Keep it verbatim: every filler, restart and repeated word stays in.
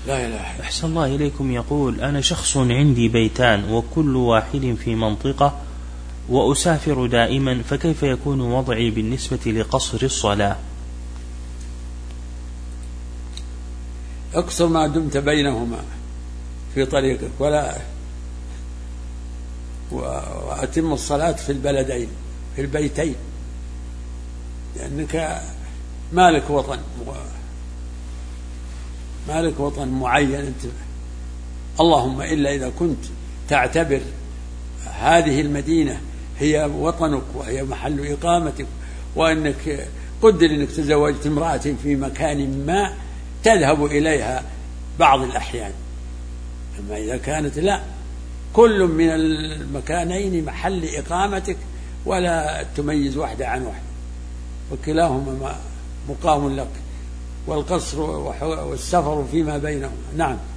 لا إله. أحسن الله إليكم. يقول: أنا شخص عندي بيتان وكل واحد في منطقة وأسافر دائما، فكيف يكون وضعي بالنسبة لقصر الصلاة؟ اقصر ما دمت بينهما في طريقك، ولا وأتم الصلاة في البلدين في البيتين، لأنك مالك وطن مالك وطن معين أنت، اللهم إلا إذا كنت تعتبر هذه المدينة هي وطنك وهي محل إقامتك، وأنك قدر أنك تزوجت امرأة في مكان ما تذهب إليها بعض الأحيان. أما إذا كانت لا، كل من المكانين محل إقامتك ولا تميز واحدة عن واحدة، وكلاهما مقام لك، والقصر والسفر فيما بينهما. نعم.